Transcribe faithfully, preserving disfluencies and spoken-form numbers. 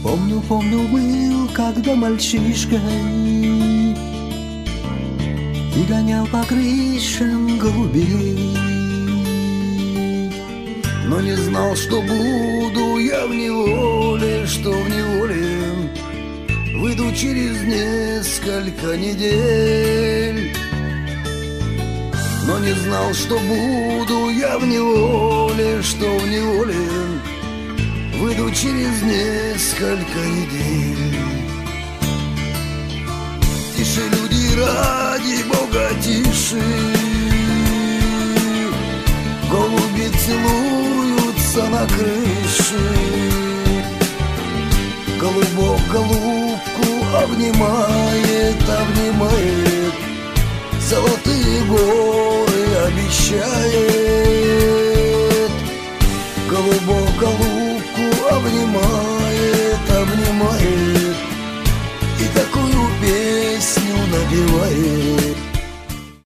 Помню, помню, был когда мальчишкой и гонял по крышам голубей, но не знал, что буду я в неволе, что в неволе выйду через несколько недель. Но не знал, что буду я в неволе, что в неволе выйду через несколько недель. Тише, люди, ради Бога, тише. Голуби целуются на крыше. Голубок голубку обнимает, обнимает, золотые горы обещает. Голубок голубку обнимает, обнимает, и такую